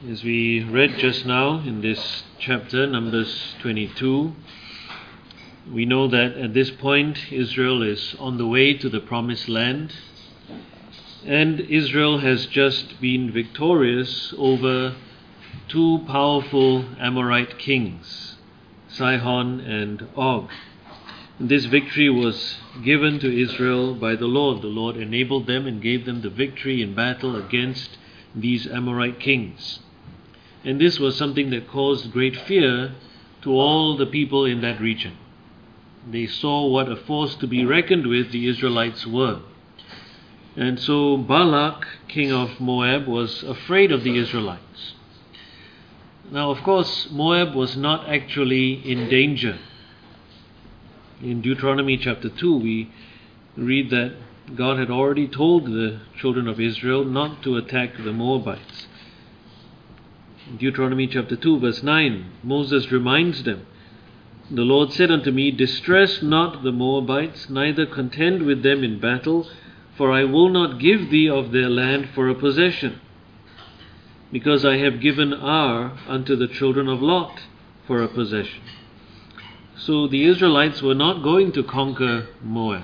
As we read just now in this chapter, Numbers 22, we know that at this point Israel is on the way to the promised land, and Israel has just been victorious over two powerful Amorite kings, Sihon and Og. This victory was given to Israel by the Lord. The Lord enabled them and gave them the victory in battle against these Amorite kings. And this was something that caused great fear to all the people in that region. They saw what a force to be reckoned with the Israelites were. And so Balak, king of Moab, was afraid of the Israelites. Now, of course, Moab was not actually in danger. In Deuteronomy chapter 2, we read that God had already told the children of Israel not to attack the Moabites. In Deuteronomy chapter 2, verse 9, Moses reminds them, "The Lord said unto me, Distress not the Moabites, neither contend with them in battle, for I will not give thee of their land for a possession, because I have given Ar unto the children of Lot for a possession." So the Israelites were not going to conquer Moab.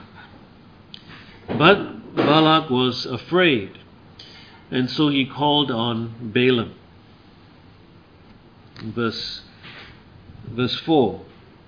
But Balak was afraid, and so he called on Balaam. Verse 4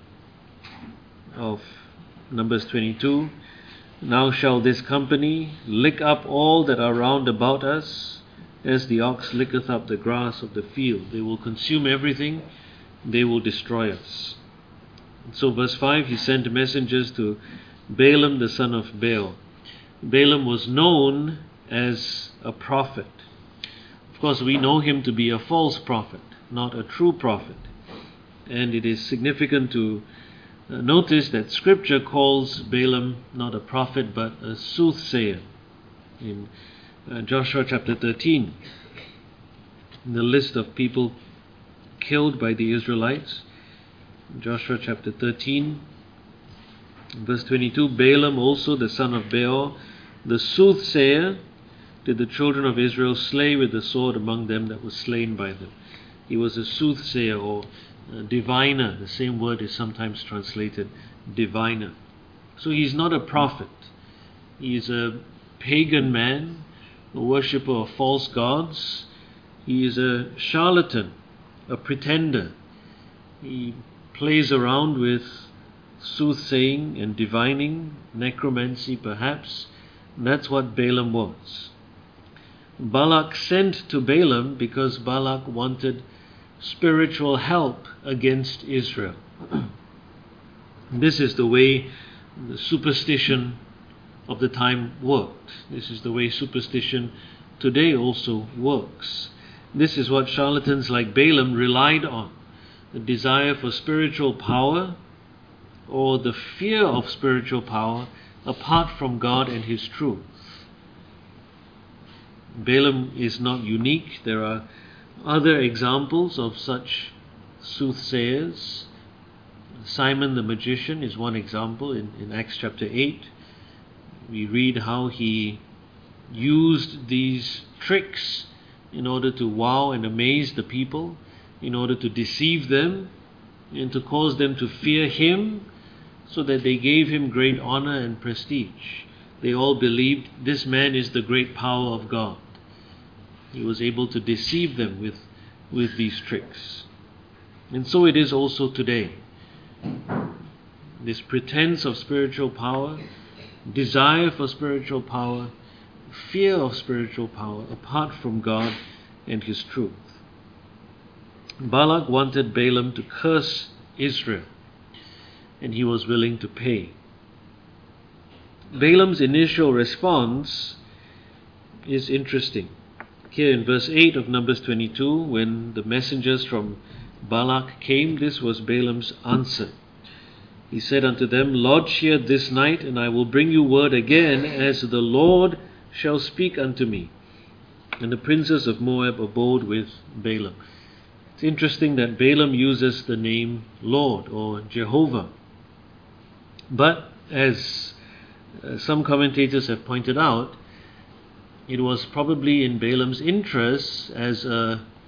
of Numbers 22, "Now shall this company lick up all that are round about us, as the ox licketh up the grass of the field." They will consume everything, they will destroy us. So verse 5, he sent messengers to Balaam the son of Beor. Balaam was known as a prophet. Of course, we know him to be a false prophet, not a true prophet. And it is significant to notice that Scripture calls Balaam not a prophet but a soothsayer. In Joshua chapter 13, in the list of people killed by the Israelites, Joshua chapter 13, verse 22, "Balaam also the son of Beor, the soothsayer, did the children of Israel slay with the sword among them that was slain by them." He was a soothsayer or a diviner. The same word is sometimes translated diviner. So he's not a prophet. He is a pagan man, a worshipper of false gods. He is a charlatan, a pretender. He plays around with soothsaying and divining, necromancy perhaps. That's what Balaam was. Balak sent to Balaam because Balak wanted spiritual help against Israel. This is the way the superstition of the time worked. This is the way superstition today also works. This is what charlatans like Balaam relied on: the desire for spiritual power or the fear of spiritual power apart from God and His truth. Balaam is not unique. There are other examples of such soothsayers. Simon the magician is one example. In Acts chapter 8, we read how he used these tricks in order to wow and amaze the people, in order to deceive them and to cause them to fear him, so that they gave him great honor and prestige. They all believed this man is the great power of God. He was able to deceive them with these tricks. And so it is also today. This pretense of spiritual power, desire for spiritual power, fear of spiritual power apart from God and His truth. Balak wanted Balaam to curse Israel, and he was willing to pay. Balaam's initial response is interesting. Here in verse 8 of Numbers 22, when the messengers from Balak came, this was Balaam's answer. He said unto them, "Lodge here this night, and I will bring you word again, as the Lord shall speak unto me." And the princes of Moab abode with Balaam. It's interesting that Balaam uses the name Lord or Jehovah. But as some commentators have pointed out, it was probably in Balaam's interest as a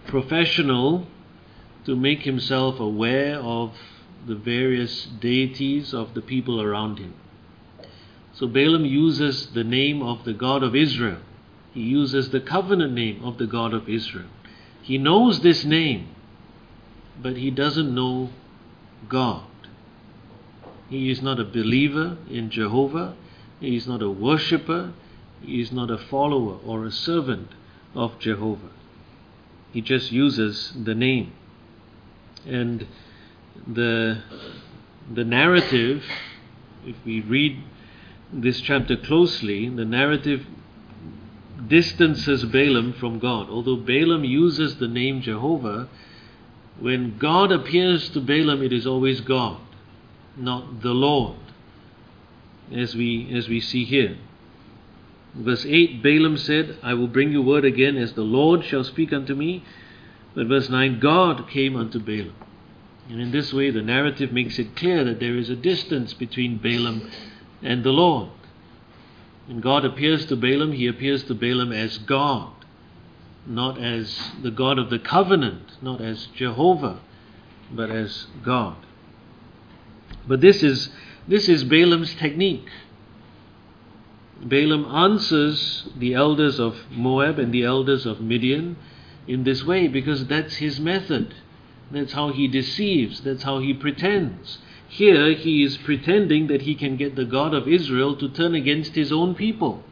professional to make himself aware of the various deities of the people around him. So Balaam uses the name of the God of Israel. He uses the covenant name of the God of Israel. He knows this name, but he doesn't know God. He is not a believer in Jehovah. He is not a worshipper. He is not a follower or a servant of Jehovah. He just uses the name. And the narrative, if we read this chapter closely, the narrative distances Balaam from God. Although Balaam uses the name Jehovah, when God appears to Balaam, it is always God, not the Lord, as we see here. Verse 8, Balaam said, I will bring you word again as the Lord shall speak unto me. But verse 9, God came unto Balaam. And in this way, the narrative makes it clear that there is a distance between Balaam and the Lord. When God appears to Balaam, he appears to Balaam as God, not as the God of the covenant, not as Jehovah, but as God. But this is Balaam's technique. Balaam answers the elders of Moab and the elders of Midian in this way because that's his method. That's how he deceives. That's how he pretends. Here he is pretending that he can get the God of Israel to turn against his own people.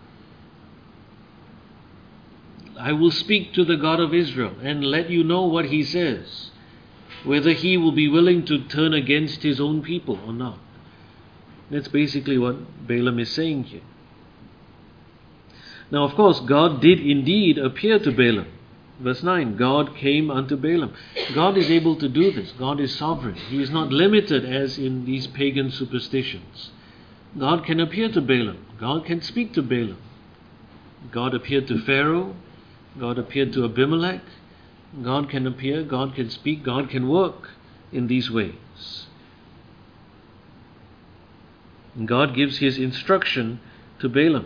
I will speak to the God of Israel and let you know what he says, whether he will be willing to turn against his own people or not. That's basically what Balaam is saying here. Now, of course, God did indeed appear to Balaam. Verse 9, God came unto Balaam. God is able to do this. God is sovereign. He is not limited as in these pagan superstitions. God can appear to Balaam. God can speak to Balaam. God appeared to Pharaoh. God appeared to Abimelech. God can appear, God can speak, God can work in these ways. And God gives his instruction to Balaam.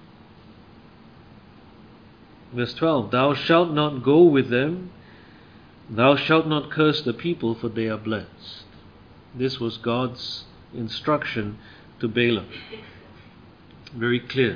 Verse 12, Thou shalt not go with them, thou shalt not curse the people, for they are blessed. This was God's instruction to Balaam. Very clear.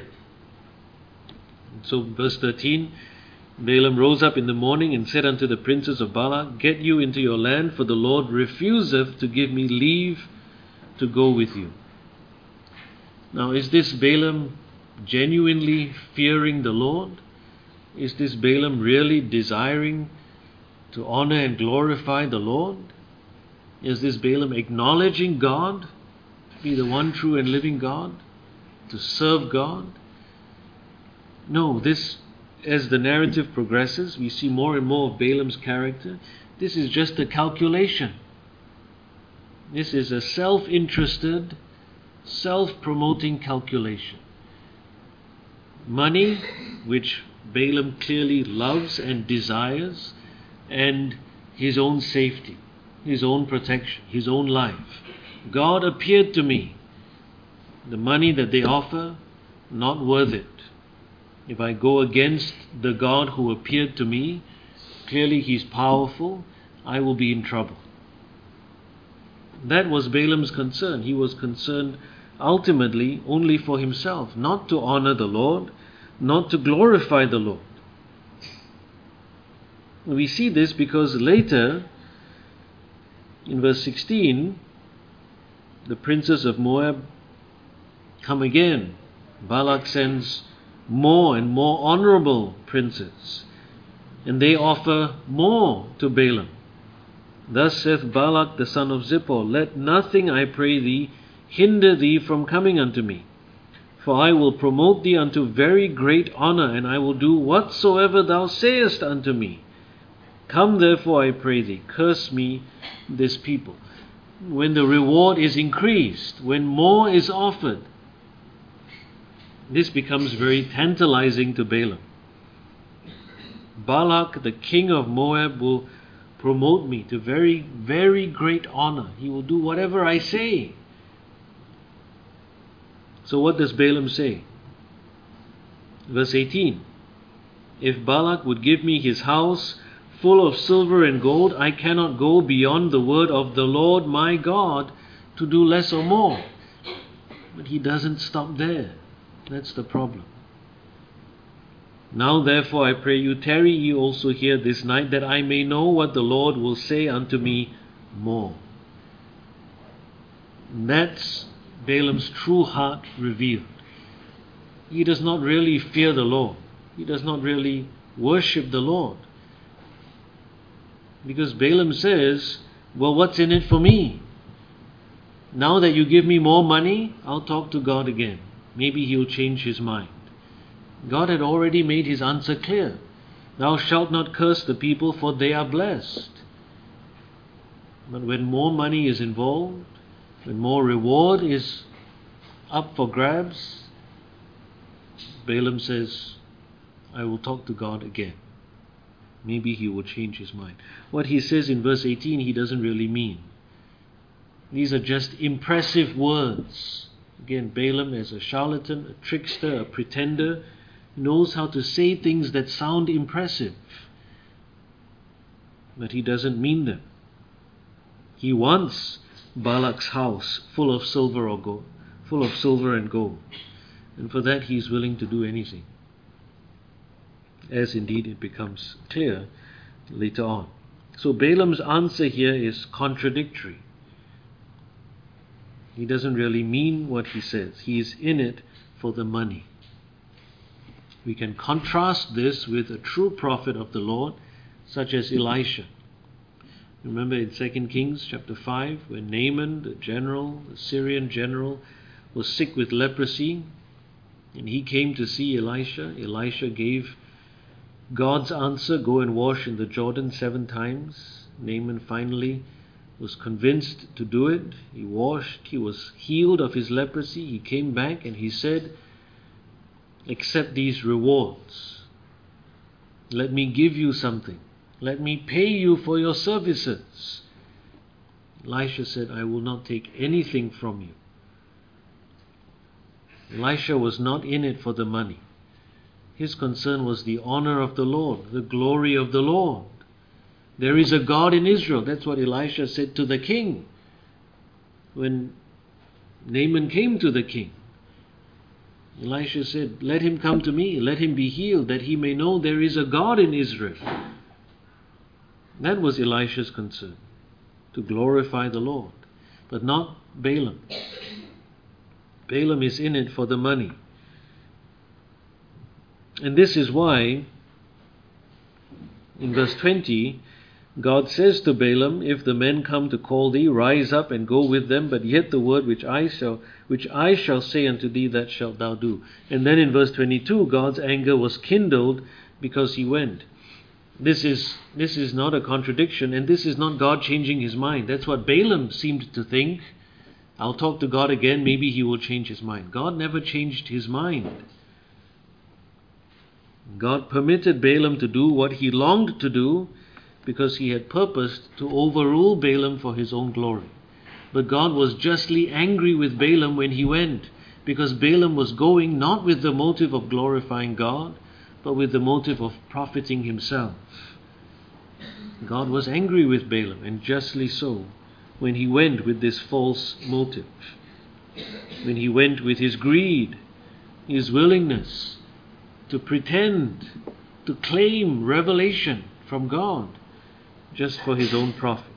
So verse 13, Balaam rose up in the morning and said unto the princes of Balak, Get you into your land, for the Lord refuseth to give me leave to go with you. Now, is this Balaam genuinely fearing the Lord? Is this Balaam really desiring to honor and glorify the Lord? Is this Balaam acknowledging God to be the one true and living God, to serve God? No, this, as the narrative progresses, we see more and more of Balaam's character. This is just a calculation. This is a self-interested, self-promoting calculation. Money, which Balaam clearly loves and desires, and his own safety, his own protection, his own life. God appeared to me. The money that they offer, not worth it. If I go against the God who appeared to me, clearly he's powerful, I will be in trouble. That was Balaam's concern. He was concerned ultimately only for himself, not to honor the Lord, not to glorify the Lord. We see this because later, in verse 16, the princes of Moab come again. Balak sends more and more honorable princes, and they offer more to Balaam. Thus saith Balak the son of Zippor, Let nothing, I pray thee, hinder thee from coming unto me. For I will promote thee unto very great honor, and I will do whatsoever thou sayest unto me. Come therefore, I pray thee, curse me this people. When the reward is increased, when more is offered, this becomes very tantalizing to Balaam. Balak, the king of Moab, will promote me to very, very great honor. He will do whatever I say. So what does Balaam say? Verse 18, If Balak would give me his house full of silver and gold. I cannot go beyond the word of the Lord my God to do less or more. But he doesn't stop there. That's the problem. Now therefore I pray you, tarry ye also here this night, that I may know what the Lord will say unto me more. And that's Balaam's true heart revealed. He does not really fear the Lord. He does not really worship the Lord. Because Balaam says, well, what's in it for me? Now that you give me more money, I'll talk to God again. Maybe he'll change his mind. God had already made his answer clear. Thou shalt not curse the people, for they are blessed. But when more money is involved, when more reward is up for grabs, Balaam says, I will talk to God again. Maybe he will change his mind. What he says in verse 18, he doesn't really mean. These are just impressive words. Again, Balaam, as a charlatan, a trickster, a pretender, knows how to say things that sound impressive. But he doesn't mean them. He wants Balak's house full of silver or gold, full of silver and gold. And for that he is willing to do anything. As indeed it becomes clear later on. So Balaam's answer here is contradictory. He doesn't really mean what he says. He is in it for the money. We can contrast this with a true prophet of the Lord, such as Elisha. Remember in 2 Kings chapter 5, when Naaman, the Syrian general, was sick with leprosy, and he came to see Elisha. Elisha gave God's answer, go and wash in the Jordan 7 times. Naaman finally was convinced to do it. He washed, he was healed of his leprosy. He came back and he said, accept these rewards. Let me give you something. Let me pay you for your services. Elisha said, I will not take anything from you. Elisha was not in it for the money. His concern was the honor of the Lord, the glory of the Lord. There is a God in Israel. That's what Elisha said to the king when Naaman came to the king. Elisha said, let him come to me, let him be healed, that he may know there is a God in Israel. That was Elisha's concern, to glorify the Lord, but not Balaam. Balaam is in it for the money. And this is why, in verse 20, God says to Balaam, if the men come to call thee, rise up and go with them, but yet the word which I shall say unto thee, that shalt thou do. And then in verse 22, God's anger was kindled because he went. This is not a contradiction, and this is not God changing his mind. That's what Balaam seemed to think. I'll talk to God again, maybe he will change his mind. God never changed his mind. God permitted Balaam to do what he longed to do because he had purposed to overrule Balaam for his own glory. But God was justly angry with Balaam when he went, because Balaam was going not with the motive of glorifying God, but with the motive of profiting himself. God was angry with Balaam, and justly so, when he went with this false motive. When he went with his greed, his willingness to pretend, to claim revelation from God, just for his own profit.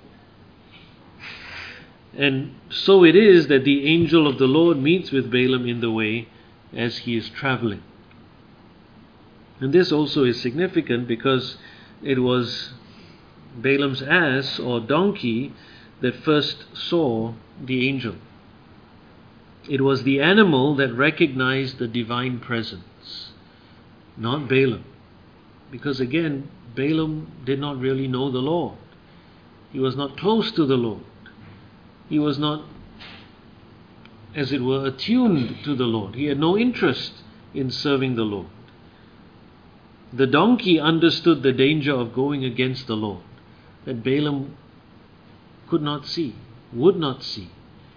And so it is that the angel of the Lord meets with Balaam in the way as he is traveling. And this also is significant because it was Balaam's ass or donkey that first saw the angel. It was the animal that recognized the divine presence, not Balaam. Because again, Balaam did not really know the Lord. He was not close to the Lord. He was not, as it were, attuned to the Lord. He had no interest in serving the Lord. The donkey understood the danger of going against the Lord, that Balaam could not see, would not see.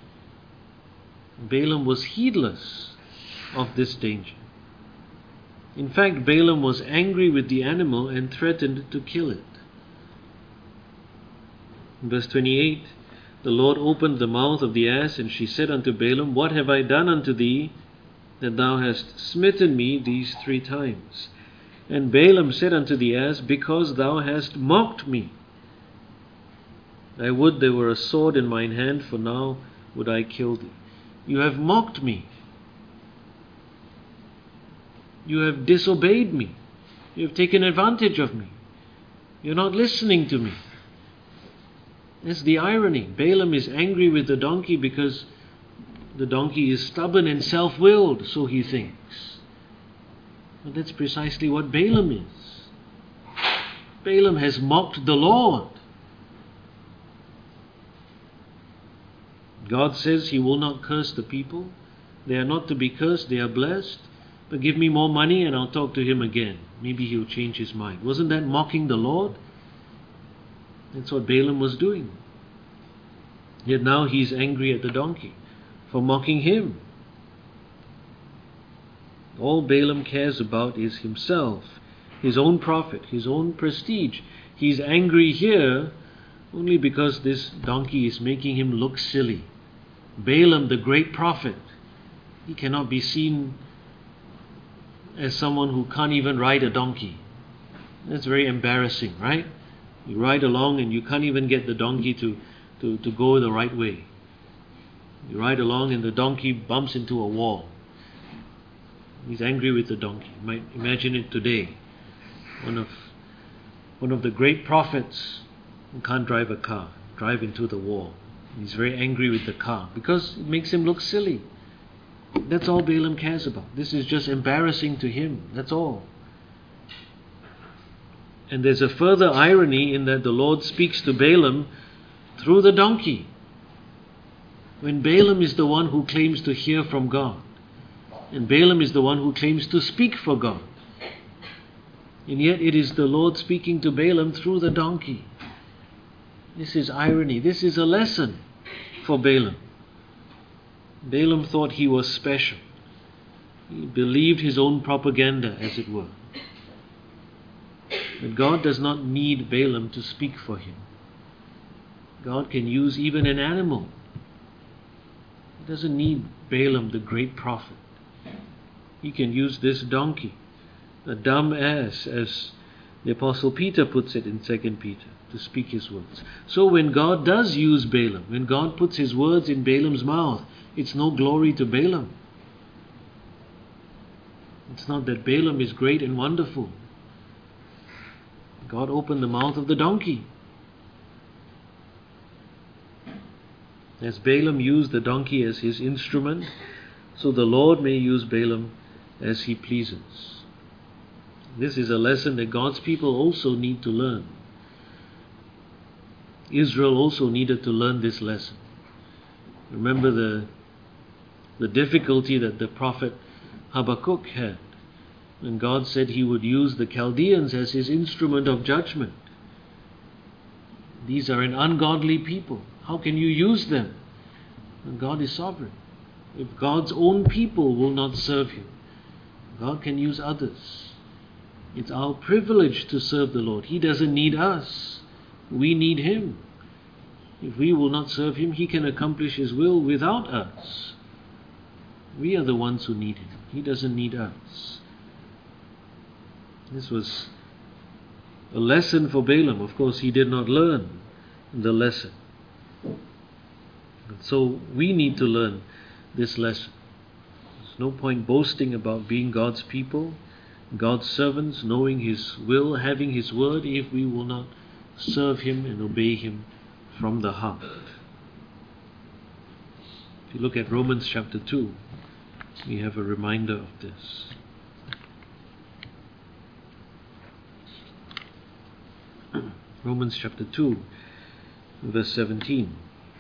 Balaam was heedless of this danger. In fact, Balaam was angry with the animal and threatened to kill it. Verse 28, the Lord opened the mouth of the ass, and she said unto Balaam, What have I done unto thee, that thou hast smitten me these 3 times? And Balaam said unto the ass, Because thou hast mocked me. I would there were a sword in mine hand, for now would I kill thee. You have mocked me. You have disobeyed me. You have taken advantage of me. You're not listening to me. That's the irony. Balaam is angry with the donkey because the donkey is stubborn and self-willed, so he thinks. But that's precisely what Balaam is. Balaam has mocked the Lord. God says He will not curse the people. They are not to be cursed, they are blessed. But give me more money and I'll talk to Him again. Maybe He'll change His mind. Wasn't that mocking the Lord? That's what Balaam was doing. Yet now he's angry at the donkey for mocking him. All Balaam cares about is himself, his own profit, his own prestige. He's angry here only because this donkey is making him look silly. Balaam, the great prophet, he cannot be seen as someone who can't even ride a donkey. That's very embarrassing, right? You ride along and you can't even get the donkey to go the right way. You ride along and the donkey bumps into a wall. He's angry with the donkey. You might imagine it today. One of the great prophets who can't drive a car, drive into the wall. He's very angry with the car because it makes him look silly. That's all Balaam cares about. This is just embarrassing to him. That's all. And there's a further irony in that the Lord speaks to Balaam through the donkey, when Balaam is the one who claims to hear from God, and Balaam is the one who claims to speak for God. And yet it is the Lord speaking to Balaam through the donkey. This is irony. This is a lesson for Balaam. Balaam thought he was special. He believed his own propaganda, as it were. But God does not need Balaam to speak for him. God can use even an animal. He doesn't need Balaam, the great prophet. He can use this donkey, a dumb ass, as the Apostle Peter puts it in 2 Peter, to speak his words. So when God does use Balaam, when God puts his words in Balaam's mouth, it's no glory to Balaam. It's not that Balaam is great and wonderful. God opened the mouth of the donkey. As Balaam used the donkey as his instrument, so the Lord may use Balaam as He pleases. This is a lesson that God's people also need to learn. Israel also needed to learn this lesson. Remember the difficulty that the prophet Habakkuk had when God said He would use the Chaldeans as His instrument of judgment. These are an ungodly people. How can you use them? And God is sovereign. If God's own people will not serve Him, God can use others. It's our privilege to serve the Lord. He doesn't need us. We need Him. If we will not serve Him, He can accomplish His will without us. We are the ones who need Him. He doesn't need us. This was a lesson for Balaam. Of course, he did not learn the lesson. So we need to learn this lesson. There's no point boasting about being God's people, God's servants, knowing His will, having His word, if we will not serve Him and obey Him from the heart. If you look at Romans chapter 2, we have a reminder of this. Romans chapter 2, verse 17.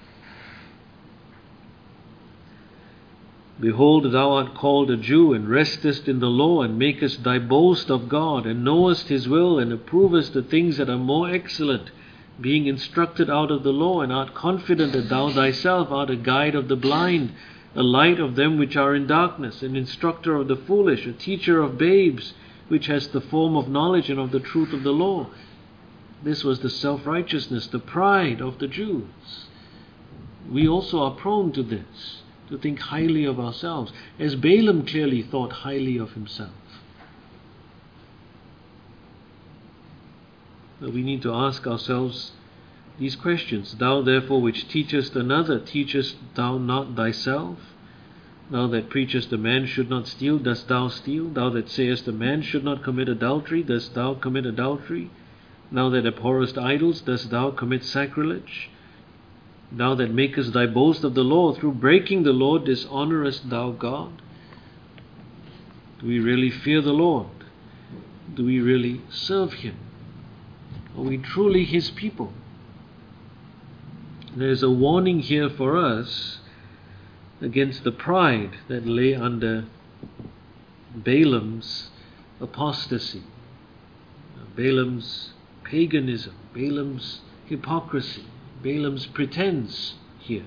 Behold, thou art called a Jew, and restest in the law, and makest thy boast of God, and knowest His will, and approvest the things that are more excellent, being instructed out of the law, and art confident that thou thyself art a guide of the blind, a light of them which are in darkness, an instructor of the foolish, a teacher of babes, which has the form of knowledge and of the truth of the law. This was the self-righteousness, the pride of the Jews. We also are prone to this, to think highly of ourselves, as Balaam clearly thought highly of himself. But we need to ask ourselves these questions. Thou therefore which teachest another, teachest thou not thyself? Thou that preachest a man should not steal, dost thou steal? Thou that sayest a man should not commit adultery, dost thou commit adultery? Thou that abhorrest idols, dost thou commit sacrilege? Thou that makest thy boast of the law, through breaking the law dishonourest thou God? Do we really fear the Lord? Do we really serve Him? Are we truly His people? There is a warning here for us against the pride that lay under Balaam's apostasy, Balaam's paganism, Balaam's hypocrisy, Balaam's pretense here.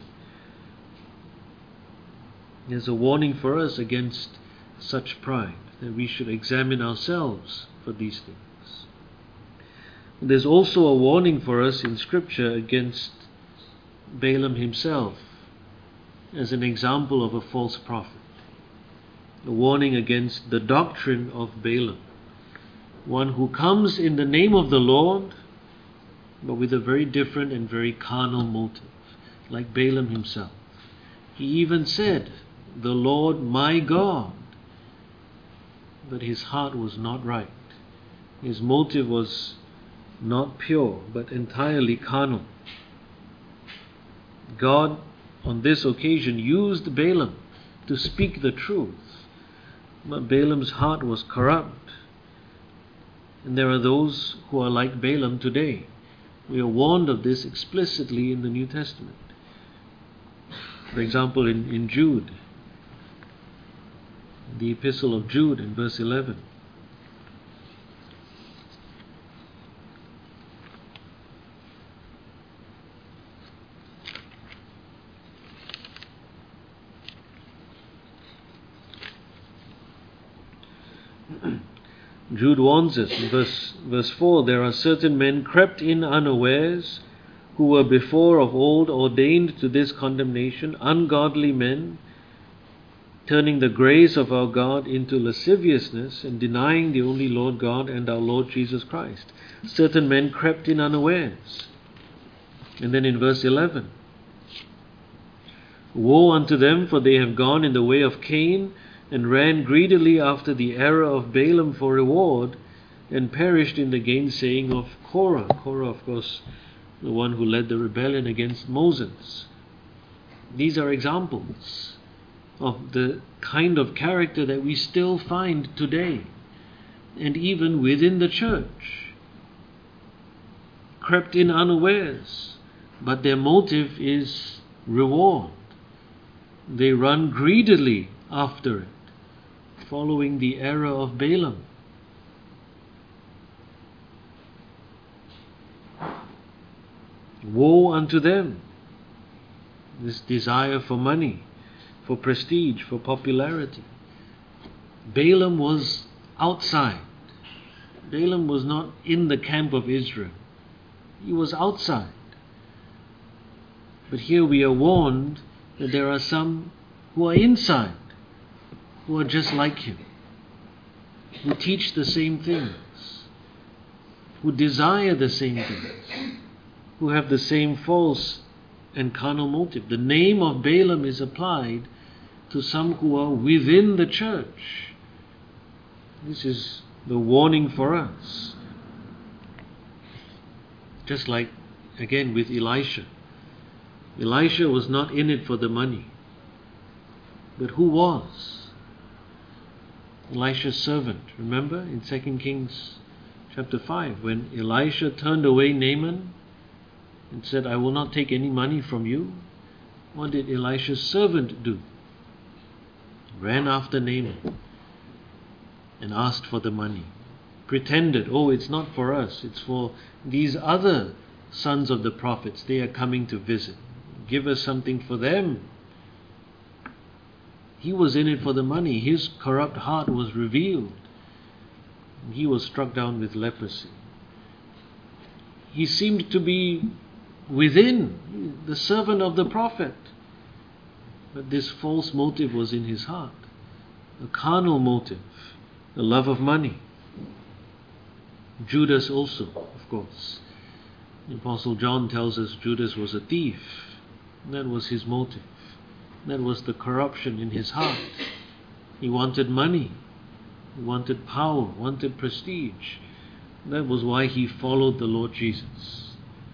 There's a warning for us against such pride, that we should examine ourselves for these things. There's also a warning for us in Scripture against Balaam himself as an example of a false prophet. A warning against the doctrine of Balaam, one who comes in the name of the Lord, but with a very different and very carnal motive, like Balaam himself. He even said, "The Lord my God," but his heart was not right. His motive was not pure, but entirely carnal. God, on this occasion, used Balaam to speak the truth, but Balaam's heart was corrupt. And there are those who are like Balaam today. We are warned of this explicitly in the New Testament. For example, in Jude, the Epistle of Jude in verse 11. Jude warns us in verse 4, "There are certain men crept in unawares, who were before of old ordained to this condemnation, ungodly men, turning the grace of our God into lasciviousness and denying the only Lord God and our Lord Jesus Christ." Certain men crept in unawares. And then in verse 11, "Woe unto them, for they have gone in the way of Cain, and ran greedily after the error of Balaam for reward, and perished in the gainsaying of Korah." Korah, of course, the one who led the rebellion against Moses. These are examples of the kind of character that we still find today, and even within the church. Crept in unawares, but their motive is reward. They run greedily after it, following the error of Balaam. Woe unto them, this desire for money, for prestige, for popularity. Balaam was outside. Balaam was not in the camp of Israel. He was outside. But here we are warned that there are some who are inside, who are just like him, who teach the same things, who desire the same things, who have the same false and carnal motive. The name of Balaam is applied to some who are within the church. This is the warning for us. Just like, again, with Elisha. Elisha was not in it for the money. But who was? Elisha's servant. Remember in 2 Kings chapter 5, when Elisha turned away Naaman and said, "I will not take any money from you." What did Elisha's servant do? Ran after Naaman and asked for the money. Pretended, "Oh, it's not for us, it's for these other sons of the prophets. They are coming to visit. Give us something for them." He was in it for the money. His corrupt heart was revealed. He was struck down with leprosy. He seemed to be within, the servant of the prophet. But this false motive was in his heart, a carnal motive, the love of money. Judas also, of course. The Apostle John tells us Judas was a thief. That was his motive. That was the corruption in his heart. He wanted money. He wanted power, wanted prestige. That was why he followed the Lord Jesus.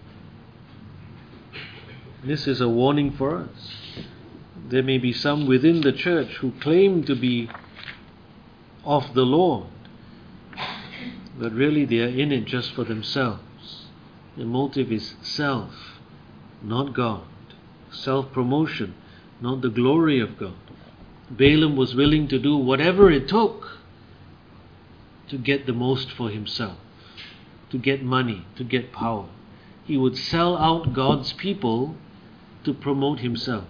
This is a warning for us. There may be some within the church who claim to be of the Lord, but really they are in it just for themselves. Their motive is self, not God. Self-promotion, not the glory of God. Balaam was willing to do whatever it took to get the most for himself, to get money, to get power. He would sell out God's people to promote himself.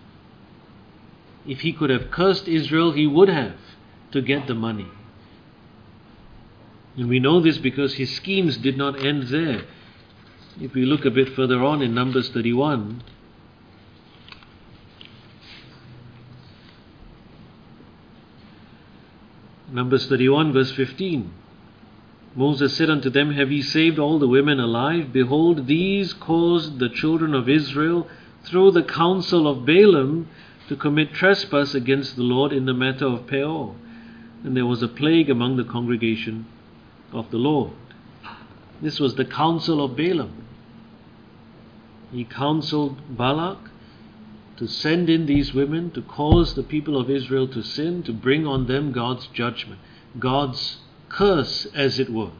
If he could have cursed Israel, he would have, to get the money. And we know this because his schemes did not end there. If we look a bit further on in Numbers 31, Numbers 31 verse 15, Moses said unto them, Have ye saved all the women alive? Behold, these caused the children of Israel through the counsel of Balaam to commit trespass against the Lord in the matter of Peor. And there was a plague among the congregation of the Lord. This was the counsel of Balaam. He counseled Balak to send in these women to cause the people of Israel to sin, to bring on them God's judgment, God's curse, as it were.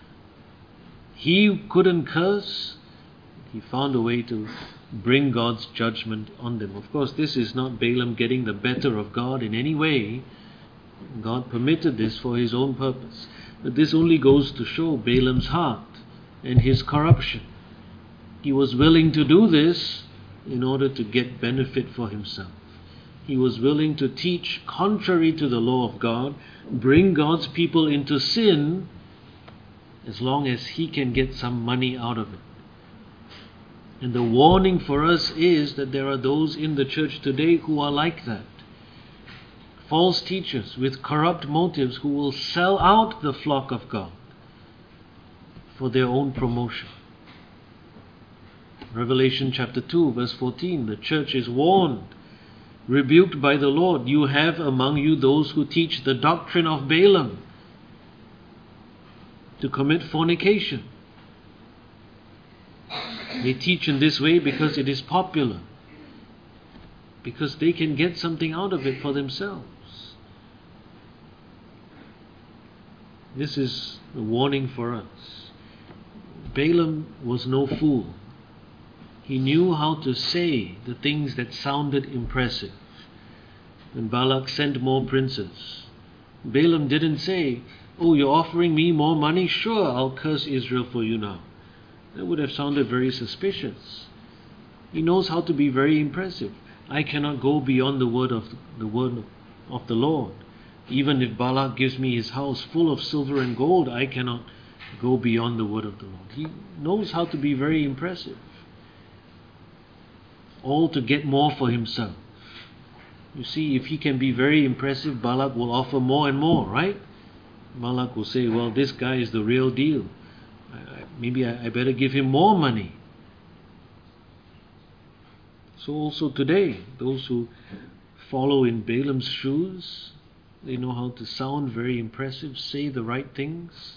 He couldn't curse. He found a way to bring God's judgment on them. Of course, this is not Balaam getting the better of God in any way. God permitted this for his own purpose. But this only goes to show Balaam's heart and his corruption. He was willing to do this in order to get benefit for himself. He was willing to teach contrary to the law of God, bring God's people into sin, as long as he can get some money out of it. And the warning for us is that there are those in the church today who are like that. False teachers with corrupt motives who will sell out the flock of God for their own promotion. Revelation chapter 2 verse 14, the church is warned, rebuked by the Lord. You have among you those who teach the doctrine of Balaam to commit fornication. They teach in this way because it is popular, because they can get something out of it for themselves. This is a warning for us. Balaam was no fool. He knew how to say the things that sounded impressive. When Balak sent more princes, Balaam didn't say, Oh, you're offering me more money? Sure, I'll curse Israel for you now. That would have sounded very suspicious. He knows how to be very impressive. I cannot go beyond the word of the Lord. Even if Balak gives me his house full of silver and gold, I cannot go beyond the word of the Lord. He knows how to be very impressive. All to get more for himself. You see, if he can be very impressive, Balak will offer more and more, right? Balak will say, well, this guy is the real deal. Maybe I better give him more money. So also today, those who follow in Balaam's shoes, they know how to sound very impressive, say the right things,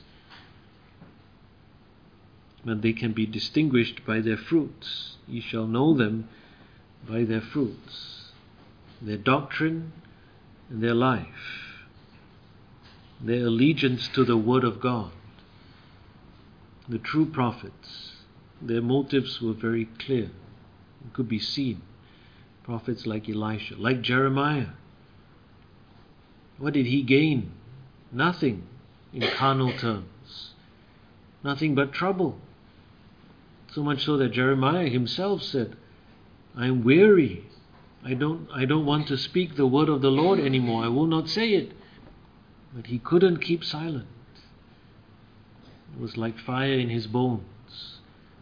but they can be distinguished by their fruits. Ye shall know them by their fruits, their doctrine and their life, their allegiance to the Word of God. The true prophets, their motives were very clear. It could be seen. Prophets like Elisha, like Jeremiah. What did he gain? Nothing in carnal terms. Nothing but trouble. So much so that Jeremiah himself said, I am weary. I don't want to speak the word of the Lord anymore. I will not say it. But he couldn't keep silent. It was like fire in his bones.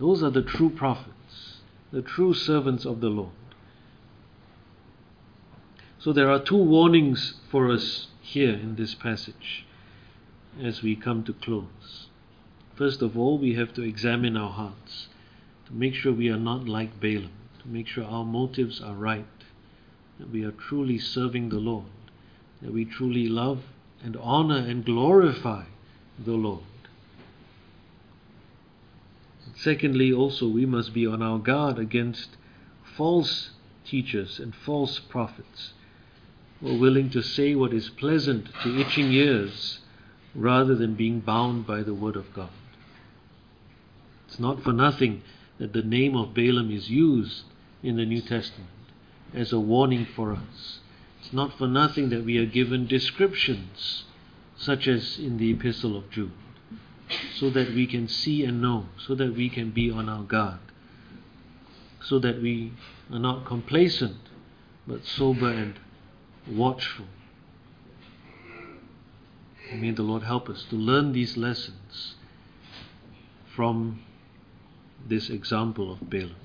Those are the true prophets, the true servants of the Lord. So there are two warnings for us here in this passage as we come to close. First of all, we have to examine our hearts to make sure we are not like Balaam, to make sure our motives are right, that we are truly serving the Lord, that we truly love and honor and glorify the Lord. And secondly, also, we must be on our guard against false teachers and false prophets who are willing to say what is pleasant to itching ears rather than being bound by the Word of God. It's not for nothing that the name of Balaam is used in the New Testament as a warning for us. It's not for nothing that we are given descriptions, such as in the Epistle of Jude, so that we can see and know, so that we can be on our guard, so that we are not complacent, but sober and watchful. And may the Lord help us to learn these lessons from this example of Balaam.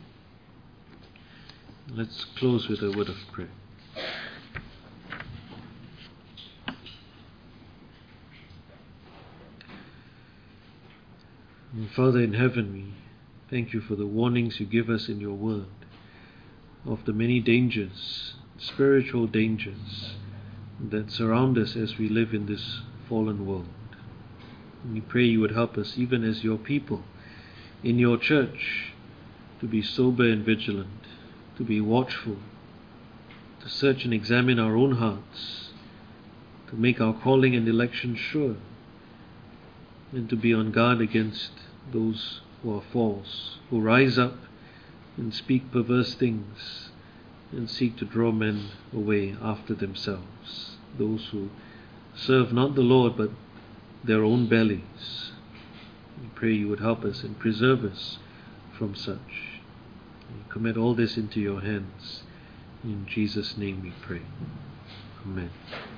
Let's close with a word of prayer. And Father in heaven, we thank you for the warnings you give us in your word of the many dangers, spiritual dangers that surround us as we live in this fallen world. And we pray you would help us, even as your people in your church, to be sober and vigilant, to be watchful, to search and examine our own hearts, to make our calling and election sure, and to be on guard against those who are false, who rise up and speak perverse things and seek to draw men away after themselves, those who serve not the Lord but their own bellies. We pray you would help us and preserve us from such. We commit all this into your hands. In Jesus' name we pray. Amen.